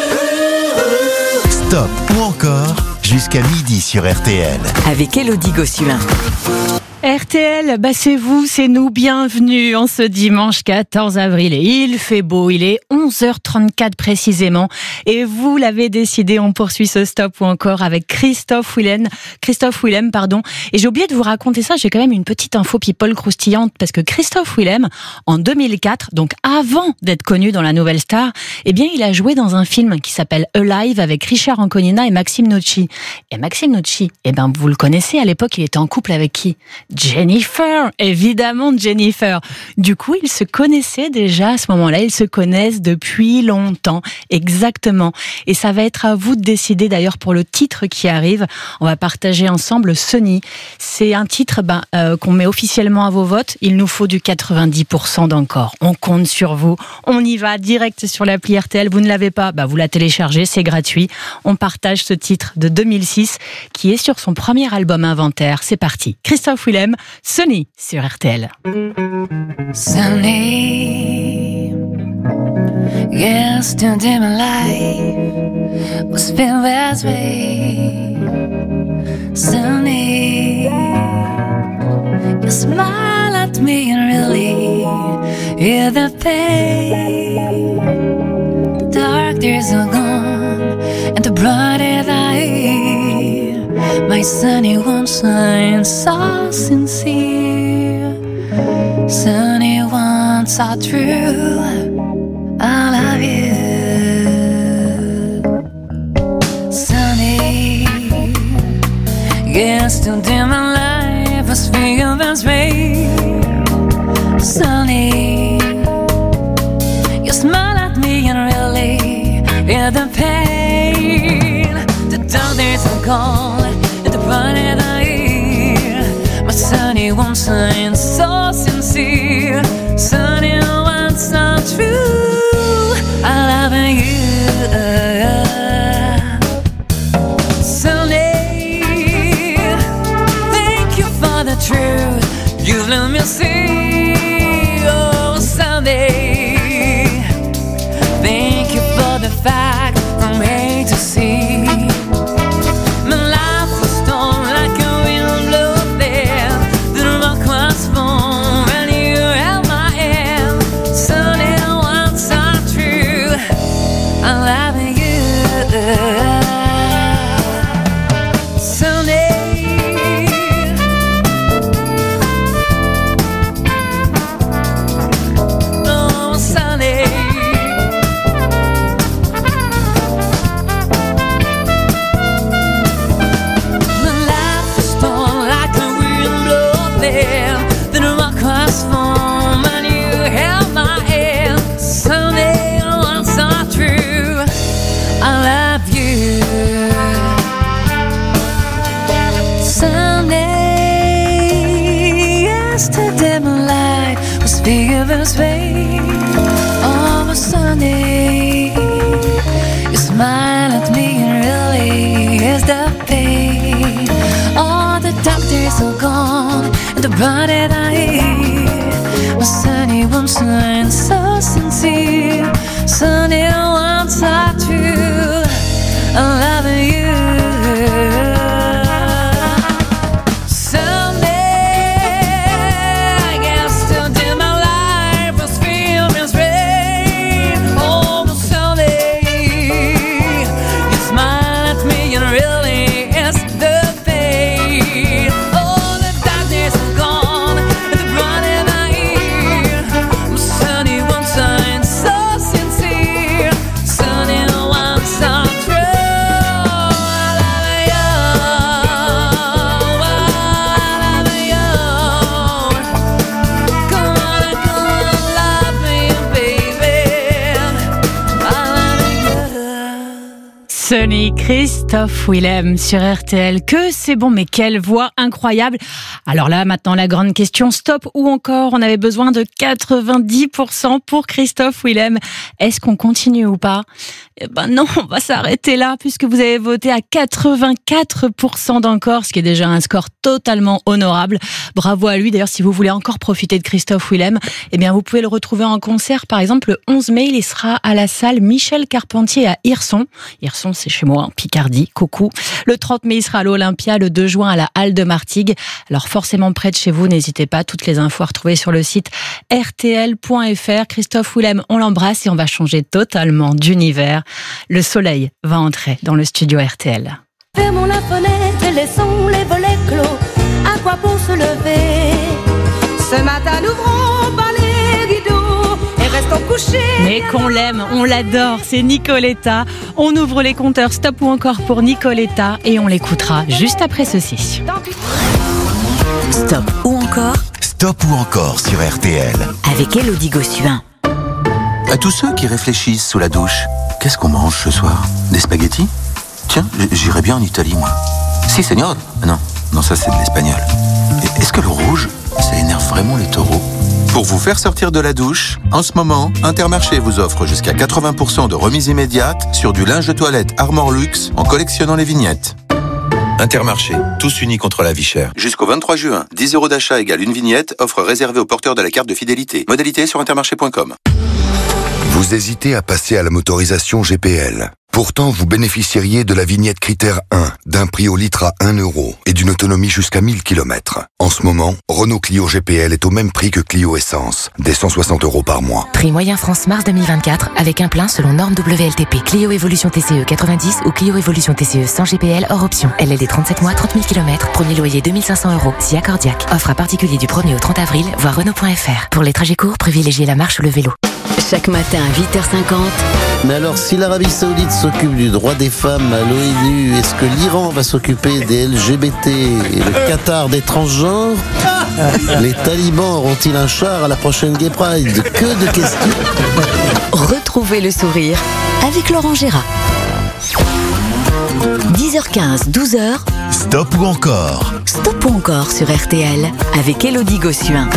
S6: Stop ou encore jusqu'à midi sur R T L.
S7: Avec Elodie Gossuin.
S2: R T L, bah c'est vous, c'est nous, bienvenue en ce dimanche quatorze avril. Et il fait beau, il est onze heures trente-quatre précisément. Et vous l'avez décidé, on poursuit ce stop ou encore avec Christophe Willem. Christophe Willem, pardon. Et j'ai oublié de vous raconter ça, j'ai quand même une petite info people croustillante parce que Christophe Willem, en deux mille quatre, donc avant d'être connu dans la Nouvelle Star, eh bien il a joué dans un film qui s'appelle Alive avec Richard Anconina et Maxime Nucci. Et Maxime Nucci, eh ben vous le connaissez, à l'époque il était en couple avec qui ? Jennifer, évidemment Jennifer. Du coup, ils se connaissaient déjà à ce moment-là, ils se connaissent depuis longtemps, exactement. Et ça va être à vous de décider d'ailleurs pour le titre qui arrive. On va partager ensemble Sunny. C'est un titre ben, euh, qu'on met officiellement à vos votes. Il nous faut du quatre-vingt-dix pour cent d'encore. On compte sur vous. On y va direct sur l'appli R T L. Vous ne l'avez pas, bah, vous la téléchargez, c'est gratuit. On partage ce titre de deux mille six qui est sur son premier album Inventaire. C'est parti. Christophe Willem, Sunny sur R T L.
S3: Sunny, yesterday my life was filled with rain. Sunny, you smile at me and really hear the pain. The dark days are gone and the bright light. My sunny one shine so sincere. Sunny ones are true. I love you. Sunny, yesterday my life was filled with rain. Sunny, you smile at me and really hear the pain. The dark days are gone and the bright light. My sunny one shine so sincere. Sunny ones are true. I love you. Sunny, thank you for the truth you let me see. Oh, Sunny, thank you for the fact body that I sunny one sign so sincere, sunny one side true, I love you.
S2: Sonny, Christophe Willem sur R T L. Que c'est bon, mais quelle voix incroyable. Alors là, maintenant, la grande question, stop ou encore, on avait besoin de quatre-vingt-dix pour cent pour Christophe Willem. Est-ce qu'on continue ou pas? Eh ben non, on va s'arrêter là, puisque vous avez voté à quatre-vingt-quatre pour cent d'encore, ce qui est déjà un score totalement honorable. Bravo à lui. D'ailleurs, si vous voulez encore profiter de Christophe Willem, eh bien, vous pouvez le retrouver en concert. Par exemple, le onze mai, il sera à la salle Michel Carpentier à Hirson. Hirson, c'est chez moi, en Picardie. Coucou. Le trente mai, il sera à l'Olympia. Le deux juin, à la Halle de Martigues. Alors, forcément près de chez vous, n'hésitez pas. Toutes les infos à retrouver sur le site R T L point F R. Christophe Willem, on l'embrasse et on va changer totalement d'univers. Le soleil va entrer dans le studio R T L.
S3: Fermons la fenêtre et laissons les volets clos. À quoi pour se lever? Ce matin, n'ouvrons pas les rideaux et restons couchés.
S2: Mais qu'on l'aime, on l'adore, c'est Nicoletta. On ouvre les compteurs stop ou encore pour Nicoletta et on l'écoutera juste après ceci.
S23: Stop ou encore?
S6: Stop ou encore sur R T L.
S23: Avec Élodie Gossuin.
S17: À tous ceux qui réfléchissent sous la douche, qu'est-ce qu'on mange ce soir? Des spaghettis? Tiens, j'irais bien en Italie, moi. Si, seigneur. Non, non, ça c'est de l'espagnol. Est-ce que le rouge, ça énerve vraiment les taureaux? Pour vous faire sortir de la douche, en ce moment, Intermarché vous offre jusqu'à quatre-vingts pour cent de remise immédiate sur du linge de toilette Armor Luxe en collectionnant les vignettes. Intermarché, tous unis contre la vie chère. Jusqu'au vingt-trois juin, dix euros d'achat égale une vignette, offre réservée aux porteurs de la carte de fidélité. Modalité sur intermarché point com.
S10: Vous hésitez à passer à la motorisation G P L. Pourtant, vous bénéficieriez de la vignette critère un, d'un prix au litre à un euro et d'une autonomie jusqu'à mille kilomètres. En ce moment, Renault Clio G P L est au même prix que Clio Essence, des cent soixante euros par mois.
S23: Prix moyen France mars deux mille vingt-quatre avec un plein selon norme W L T P. Clio Evolution T C E quatre-vingt-dix ou Clio Evolution T C E sans G P L hors option. L L D trente-sept mois, trente mille kilomètres. Premier loyer deux mille cinq cents euros. Si accordiaque. Offre à particulier du premier au trente avril. Voir Renault point F R. Pour les trajets courts, privilégiez la marche ou le vélo.
S12: Chaque matin à huit heures cinquante.
S13: Mais alors, si l'Arabie Saoudite s'occupe du droit des femmes à l'ONU, est-ce que l'Iran va s'occuper des L G B T et le Qatar des transgenres? Les talibans auront-ils un char à la prochaine Gay Pride? Que de questions.
S23: Retrouvez le sourire avec Laurent Gérard. dix heures quinze, douze heures.
S6: Stop ou encore?
S23: Stop ou encore sur R T L avec Élodie Gossuin.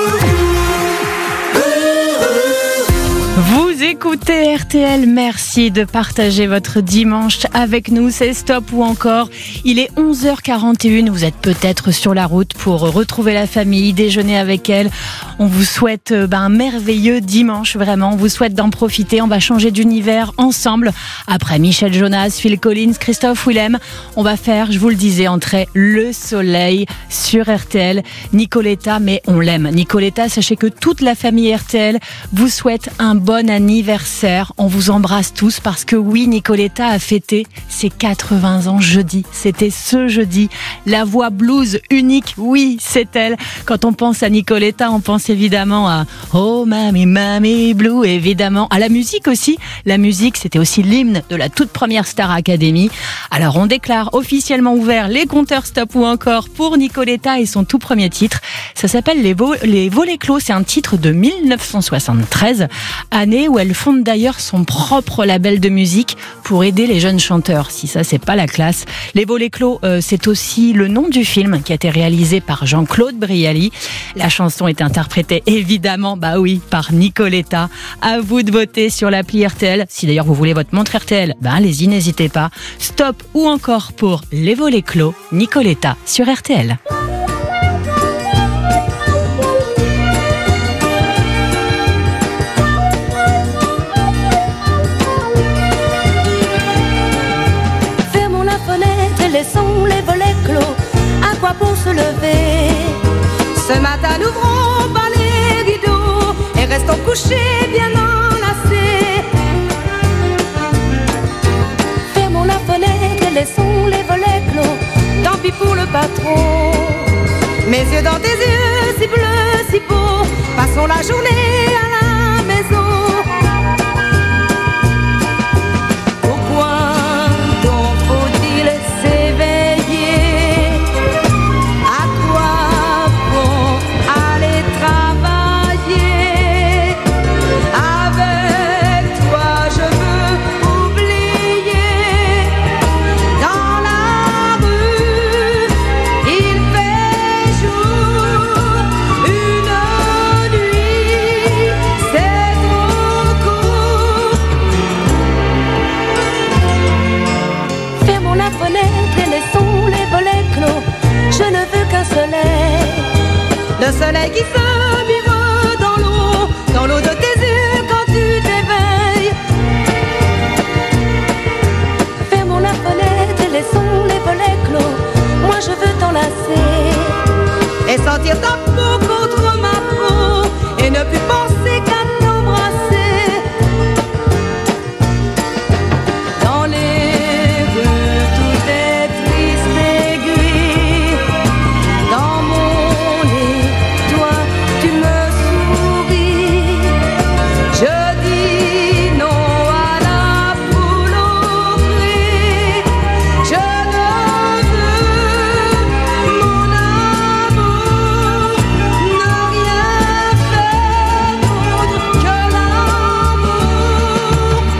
S2: Vous écoutez R T L, merci de partager votre dimanche avec nous, c'est Stop ou encore. Il est onze heures quarante et une, vous êtes peut-être sur la route pour retrouver la famille, déjeuner avec elle. On vous souhaite ben, un merveilleux dimanche, vraiment, on vous souhaite d'en profiter, on va changer d'univers ensemble. Après Michel Jonas, Phil Collins, Christophe Willem, on va faire, je vous le disais, entrer le soleil sur R T L. Nicoletta, mais on l'aime. Nicoletta, sachez que toute la famille R T L vous souhaite un bon anniversaire. On vous embrasse tous parce que oui, Nicoletta a fêté ses quatre-vingts ans jeudi. C'était ce jeudi. La voix blues unique, oui, c'est elle. Quand on pense à Nicoletta, on pense évidemment à Oh Mamie Mamie Blue, évidemment. À la musique aussi. La musique, c'était aussi l'hymne de la toute première Star Academy. Alors on déclare officiellement ouvert les compteurs stop ou encore pour Nicoletta et son tout premier titre. Ça s'appelle Les, Vo- les Volets Clos. C'est un titre de mille neuf cent soixante-treize. Année où elle fonde d'ailleurs son propre label de musique pour aider les jeunes chanteurs. Si ça, c'est pas la classe. Les Volets Clos, euh, c'est aussi le nom du film qui a été réalisé par Jean-Claude Brialy. La chanson est interprétée évidemment, bah oui, par Nicoletta. À vous de voter sur l'appli R T L. Si d'ailleurs vous voulez votre montre R T L, bah allez-y, n'hésitez pas. Stop ou encore pour Les Volets Clos, Nicoletta sur R T L.
S3: n'ouvrons pas les rideaux et restons couchés bien enlacés. Fermons la fenêtre et laissons les volets clos. Tant pis pour le patron. Mes yeux dans tes yeux, si bleus, si beaux. Passons la journée à la maison. Pourquoi donc faut-il s'éveiller? À quoi bon aller travailler? Avec toi je veux oublier. Dans la rue il fait jour, une nuit c'est trop court. Fermons la fenêtre et laissons les volets clos. Je ne veux qu'un soleil, le soleil qui se mire dans l'eau, dans l'eau de tes yeux quand tu t'éveilles. Fermons la fenêtre et laissons les volets clos. Moi je veux t'enlacer et sentir ta peau contre ma peau et ne plus penser qu'à t'embrasser. Dans les rues tout est triste et gris. Dans mon lit, toi tu me souris. Je dis non à la foule au cri. Je ne veux, mon amour, ne rien faire d'autre que l'amour.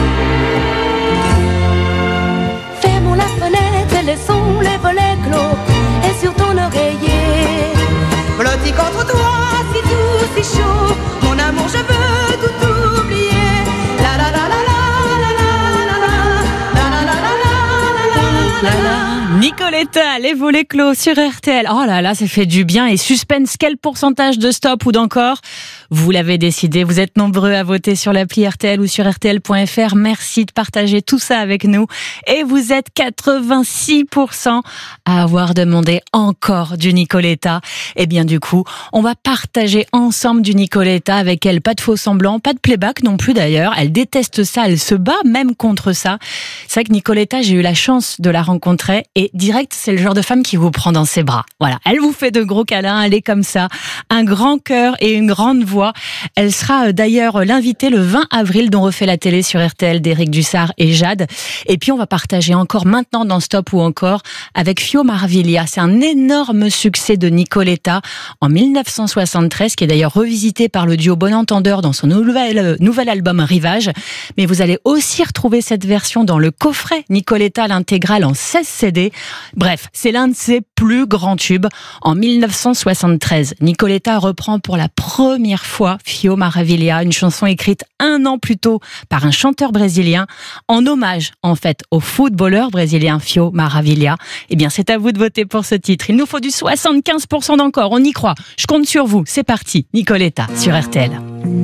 S3: Fermons la fenêtre et laissons les volets clos. Et sur ton oreiller, blotti contre toi, si doux, si chaud. Mon amour, je veux tout oublier. La la la la la la la la la la la la la la la.
S2: Nicoletta, les volets clos sur R T L. Oh là là, ça fait du bien. Et suspense, quel pourcentage de stop ou d'encore? Vous l'avez décidé. Vous êtes nombreux à voter sur l'appli R T L ou sur R T L point F R. Merci de partager tout ça avec nous. Et vous êtes quatre-vingt-six pour cent à avoir demandé encore du Nicoletta. Et bien du coup, on va partager ensemble du Nicoletta avec elle. Pas de faux semblants, pas de playback non plus d'ailleurs. Elle déteste ça, elle se bat même contre ça. C'est vrai que Nicoletta, j'ai eu la chance de la rencontrer et direct, c'est le genre de femme qui vous prend dans ses bras. Voilà, elle vous fait de gros câlins, elle est comme ça, un grand cœur et une grande voix. Elle sera d'ailleurs l'invitée le vingt avril dont refait la télé sur R T L d'Éric Dussard et Jade. Et puis on va partager encore maintenant dans Stop ou encore avec Fio Marviglia. C'est un énorme succès de Nicoletta en mille neuf cent soixante-treize qui est d'ailleurs revisité par le duo Bon Entendeur dans son nouvel, euh, nouvel album Rivage. Mais vous allez aussi retrouver cette version dans le coffret Nicoletta l'intégrale en seize C D. Bref, c'est l'un de ses plus grands tubes. En mille neuf cent soixante-treize, Nicoletta reprend pour la première fois Fio Maravilha, une chanson écrite un an plus tôt par un chanteur brésilien, en hommage en fait au footballeur brésilien Fio Maravilha. Eh bien, c'est à vous de voter pour ce titre. Il nous faut du soixante-quinze pour cent d'encore, on y croit. Je compte sur vous. C'est parti, Nicoletta sur R T L.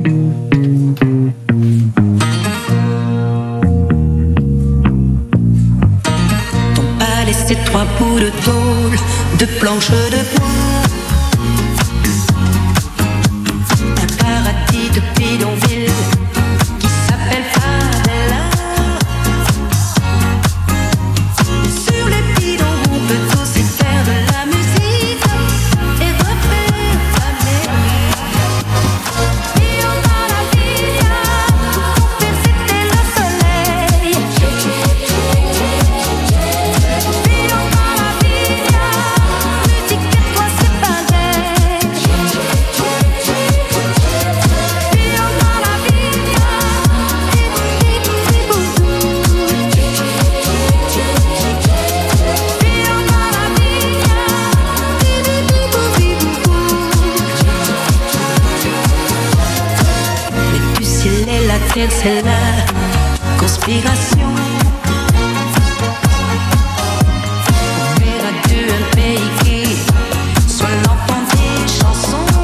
S3: Ces trois bouts de tôle, de planches de bois, un paradis de bidonville qui s'appelle Favela. Sur les bidons, on peut aussi faire de la musique et refaire la mélodie. Io Maravilla, pour faire c'était le soleil. C'est la conspiration. On verra deux un pays qui soit l'enfant des chansons.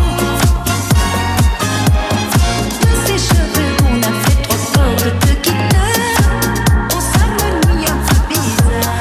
S3: De ces cheveux qu'on a fait trop cordes de guitare, on s'harmonie un peu bizarre.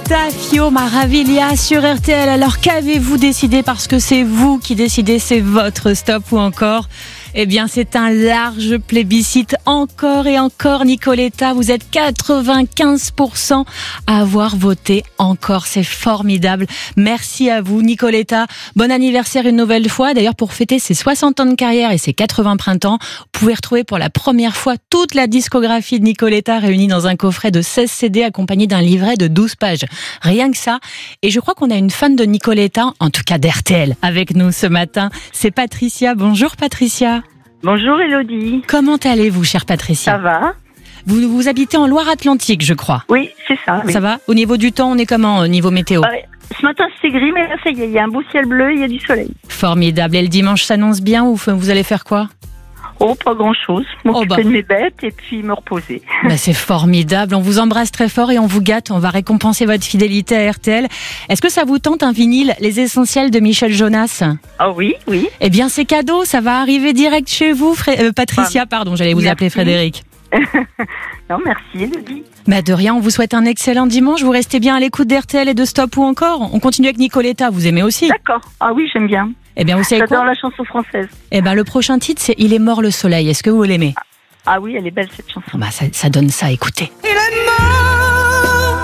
S2: Nicoletta, Fio Maravilha sur R T L. Alors qu'avez-vous décidé? Parce que c'est vous qui décidez, c'est votre stop ou encore. Eh bien, c'est un large plébiscite. Encore et encore, Nicoletta, vous êtes quatre-vingt-quinze pour cent à avoir voté encore. C'est formidable. Merci à vous, Nicoletta. Bon anniversaire une nouvelle fois. D'ailleurs, pour fêter ses soixante ans de carrière et ses quatre-vingts printemps, vous pouvez retrouver pour la première fois toute la discographie de Nicoletta réunie dans un coffret de seize C D accompagné d'un livret de douze pages. Rien que ça. Et je crois qu'on a une fan de Nicoletta, en tout cas d'R T L, avec nous ce matin. C'est Patricia. Bonjour Patricia.
S14: Bonjour Elodie.
S2: Comment allez-vous, chère Patricia?
S14: Ça va.
S2: Vous, vous habitez en Loire-Atlantique, je crois.
S14: Oui, c'est ça. Oui.
S2: Ça va? Au niveau du temps, on est comment au niveau météo?
S14: euh, Ce matin, c'est gris, mais là, ça y est, il y a un beau ciel bleu, il y a du soleil.
S2: Formidable. Et le dimanche s'annonce bien ou vous allez faire quoi?
S14: Oh, pas grand-chose. M'occuper
S2: oh bah.
S14: de mes bêtes et puis me reposer.
S2: Bah, c'est formidable. On vous embrasse très fort et on vous gâte. On va récompenser votre fidélité à R T L. Est-ce que ça vous tente un vinyle, Les Essentiels de Michel Jonas?
S14: Ah oh, oui, oui.
S2: Eh bien, c'est cadeau. Ça va arriver direct chez vous, Fré- euh, Patricia. Ah, pardon, j'allais vous merci. appeler Frédéric.
S14: Non, merci Elodie.
S2: Bah de rien, on vous souhaite un excellent dimanche. Vous restez bien à l'écoute d'R T L et de Stop ou encore. On continue avec Nicoletta, vous aimez aussi?
S14: D'accord. Ah oui, j'aime bien.
S2: Eh bien, vous savez quoi?
S14: J'adore la chanson française.
S2: Eh bien, le prochain titre, c'est Il est mort le soleil. Est-ce que vous l'aimez?
S14: Ah oui, elle est belle cette chanson.
S2: Bah, ça, ça donne ça, écoutez.
S3: Il est mort,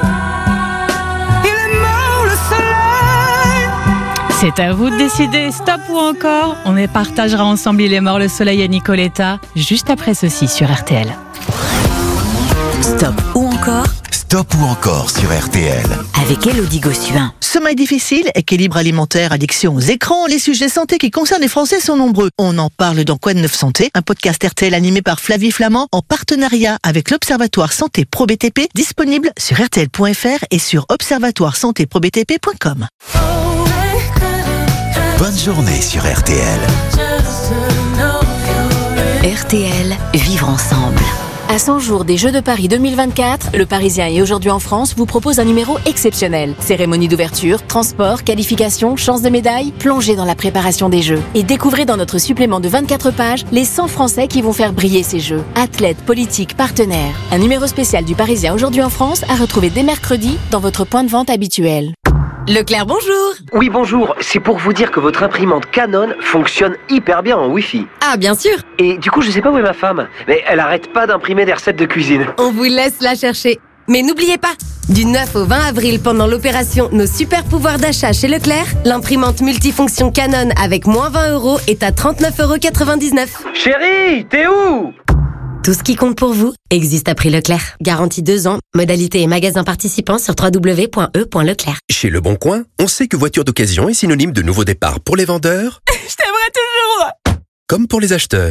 S3: il est mort le soleil.
S2: C'est à vous de décider, stop ou encore. On les partagera ensemble Il est mort le soleil à Nicoletta, juste après ceci sur R T L.
S12: Stop ou encore?
S6: Stop ou encore sur R T L.
S12: Avec Élodie Gossuin.
S15: Sommeil difficile, équilibre alimentaire, addiction aux écrans, les sujets santé qui concernent les Français sont nombreux. On en parle dans Quoi de neuf santé, un podcast R T L animé par Flavie Flamand en partenariat avec l'Observatoire Santé Pro B T P, disponible sur R T L point F R et sur observatoire santé pro b t p point com.
S6: Bonne journée sur R T L.
S12: R T L, vivre ensemble. À cent jours des Jeux de Paris deux mille vingt-quatre, Le Parisien et Aujourd'hui en France vous propose un numéro exceptionnel. Cérémonie d'ouverture, transport, qualification, chance de médaille, plongez dans la préparation des Jeux. Et découvrez dans notre supplément de vingt-quatre pages les cent Français qui vont faire briller ces Jeux. Athlètes, politiques, partenaires. Un numéro spécial du Parisien Aujourd'hui en France à retrouver dès mercredi dans votre point de vente habituel.
S16: Leclerc, bonjour. Oui, bonjour. C'est pour vous dire que votre imprimante Canon fonctionne hyper bien en Wi-Fi.
S28: Ah, bien sûr.
S16: Et du coup, je sais pas où est ma femme, mais elle arrête pas d'imprimer des recettes de cuisine.
S28: On vous laisse la chercher. Mais n'oubliez pas, du neuf au vingt avril, pendant l'opération Nos super pouvoirs d'achat chez Leclerc, l'imprimante multifonction Canon avec moins vingt euros est à trente-neuf euros quatre-vingt-dix-neuf.
S16: Chérie, t'es où?
S28: Tout ce qui compte pour vous existe à prix Leclerc. Garantie deux ans. Modalité et magasins participants sur w w w point e point leclerc.
S18: Chez Le Bon Coin, on sait que voiture d'occasion est synonyme de nouveau départ pour les vendeurs.
S28: Je t'aimerai toujours.
S18: Comme pour les acheteurs.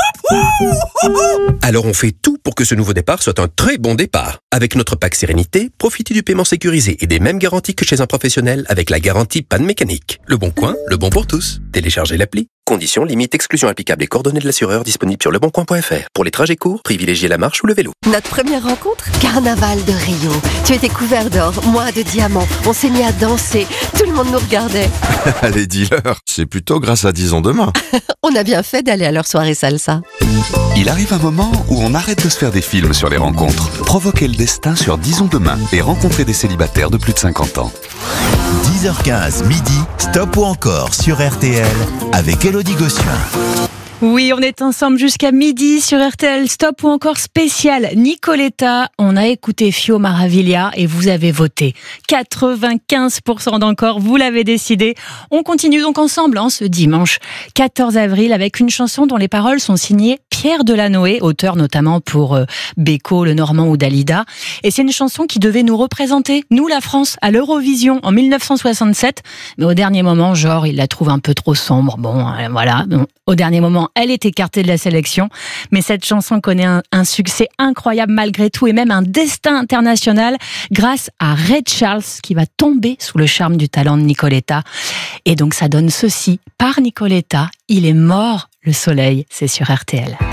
S18: Alors on fait tout pour que ce nouveau départ soit un très bon départ. Avec notre pack Sérénité, profitez du paiement sécurisé et des mêmes garanties que chez un professionnel avec la garantie panne mécanique. Le Bon Coin, le bon pour tous. Téléchargez l'appli. Conditions, limites, exclusions applicables et coordonnées de l'assureur disponibles sur leboncoin point f r. Pour les trajets courts, privilégiez la marche ou le vélo.
S19: Notre première rencontre, carnaval de Rio. Tu étais couvert d'or, moi de diamants. On s'est mis à danser. Tout le monde nous regardait.
S20: Les dealers, c'est plutôt grâce à Disons Demain.
S19: On a bien fait d'aller à leur soirée salsa.
S21: Il arrive un moment où on arrête de se faire des films sur les rencontres. Provoquez le destin sur Disons Demain et rencontrez des célibataires de plus de cinquante ans.
S6: dix heures quinze, midi, Stop ou encore sur R T L avec Élodie Gossuin.
S2: Oui, on est ensemble jusqu'à midi sur R T L. Stop ou encore spécial Nicoletta. On a écouté Fio Maravilha et vous avez voté. quatre-vingt-quinze pour cent d'encore, vous l'avez décidé. On continue donc ensemble hein, ce dimanche quatorze avril avec une chanson dont les paroles sont signées Pierre Delanoë, auteur notamment pour euh, Beko, Le Normand ou Dalida. Et c'est une chanson qui devait nous représenter, nous la France, à l'Eurovision en mille neuf cent soixante-sept. Mais au dernier moment, genre, il la trouve un peu trop sombre. Bon, euh, voilà. Bon, au dernier moment, elle est écartée de la sélection. Mais cette chanson connaît un, un succès incroyable malgré tout et même un destin international grâce à Ray Charles qui va tomber sous le charme du talent de Nicoletta. Et donc ça donne ceci. Par Nicoletta, il est mort le soleil. C'est sur R T L.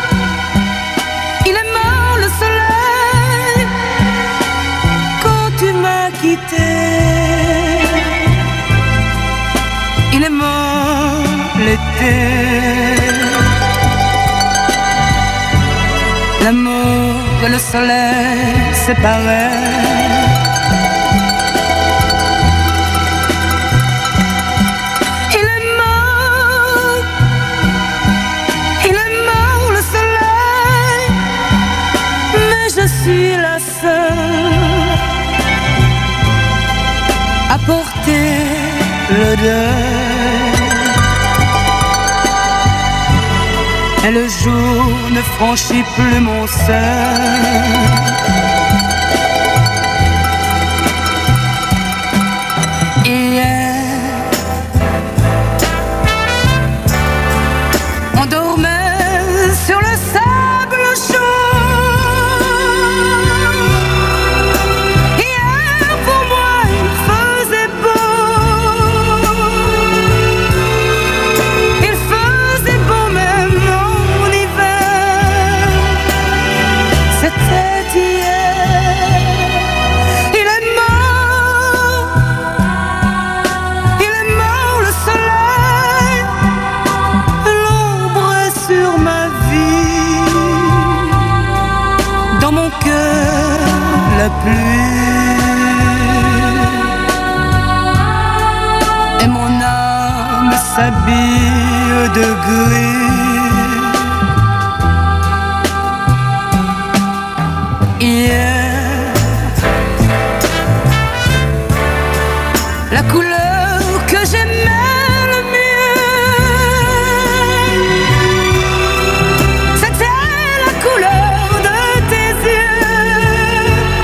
S3: Tu c'est pareil. Il est mort, il est mort le soleil, mais je suis la seule à porter le deuil. Et le jour ne franchit plus mon seuil. Hier, on dormait sur le sable chaud. Hier, pour moi, il faisait beau. Il faisait beau même en hiver. C'était hier. Il est mort. Il est mort le soleil. L'ombre est sur ma vie. Dans mon cœur, la pluie. Et mon âme s'habille de gris. Hier, la couleur que j'aimais le mieux, c'était la couleur de tes yeux.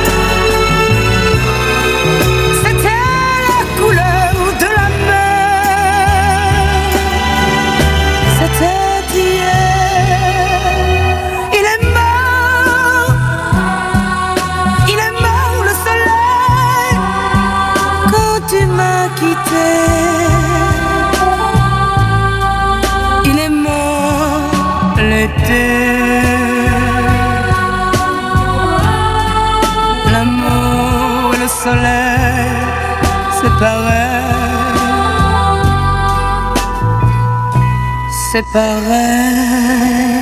S3: C'était la couleur de la mer. C'était hier. Il est mort. Il est mort le soleil quand tu m'as quitté. Il est mort l'été. L'amour et le soleil, c'est pareil. C'est pareil.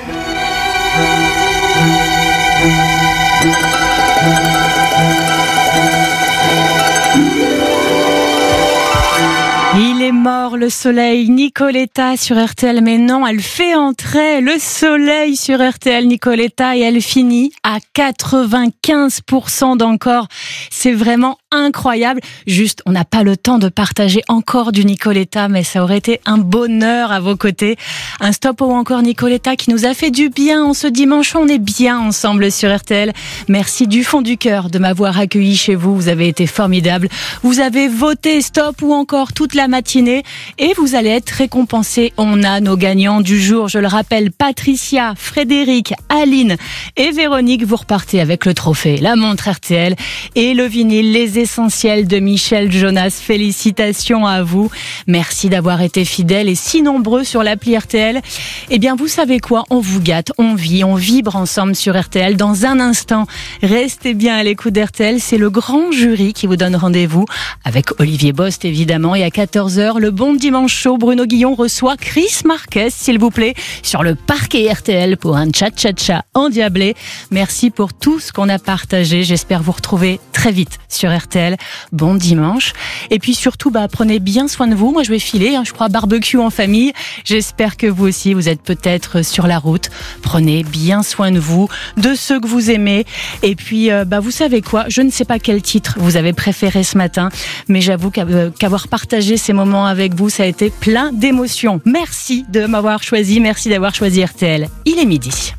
S2: Il est mort le soleil, Nicoletta sur R T L, mais non, elle fait entrer le soleil sur R T L, Nicoletta, et elle finit à quatre-vingt-quinze pour cent d'encore. C'est vraiment incroyable. Juste, on n'a pas le temps de partager encore du Nicoletta, mais ça aurait été un bonheur à vos côtés. Un stop ou encore Nicoletta qui nous a fait du bien en ce dimanche. On est bien ensemble sur R T L. Merci du fond du cœur de m'avoir accueilli chez vous. Vous avez été formidable. Vous avez voté stop ou encore toute la matinée et vous allez être récompensés. On a nos gagnants du jour. Je le rappelle, Patricia, Frédéric, Aline et Véronique. Vous repartez avec le trophée, la montre R T L et le vinyle Les Essentiels de Michel Jonas. Félicitations à vous. Merci d'avoir été fidèles et si nombreux sur l'appli R T L. Eh bien, vous savez quoi? On vous gâte, on vit, on vibre ensemble sur R T L. Dans un instant, restez bien à l'écoute d'R T L. C'est le grand jury qui vous donne rendez-vous avec Olivier Bost, évidemment. Et à quatorze heures, le bon dimanche chaud, Bruno Guillon reçoit Chris Marquez, s'il vous plaît, sur le parquet R T L pour un tcha-tcha-tcha endiablé. Merci pour tout ce qu'on a partagé. J'espère vous retrouver très vite sur R T L. Bon dimanche. Et puis surtout, bah, prenez bien soin de vous. Moi, je vais filer, hein, je crois, barbecue en famille. J'espère que vous aussi, vous êtes peut-être sur la route. Prenez bien soin de vous, de ceux que vous aimez. Et puis, euh, bah, vous savez quoi? Je ne sais pas quel titre vous avez préféré ce matin, mais j'avoue qu'avoir partagé ces moments avec vous, ça a été plein d'émotions. Merci de m'avoir choisi. Merci d'avoir choisi R T L. Il est midi.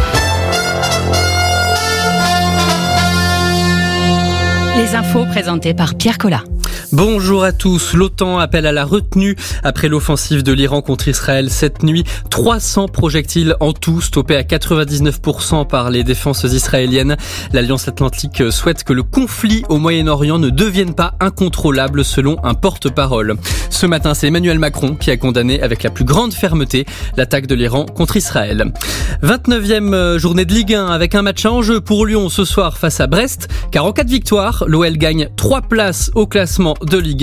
S2: Les infos présentées par Pierre Collat.
S1: Bonjour à tous. L'OTAN appelle à la retenue après l'offensive de l'Iran contre Israël cette nuit. trois cents projectiles en tout, stoppés à quatre-vingt-dix-neuf pour cent par les défenses israéliennes. L'Alliance Atlantique souhaite que le conflit au Moyen-Orient ne devienne pas incontrôlable, selon un porte-parole. Ce matin, c'est Emmanuel Macron qui a condamné avec la plus grande fermeté l'attaque de l'Iran contre Israël. vingt-neuvième journée de Ligue un avec un match à enjeu pour Lyon ce soir face à Brest, car en cas de victoire, l'O L gagne trois places au classement de Ligue un.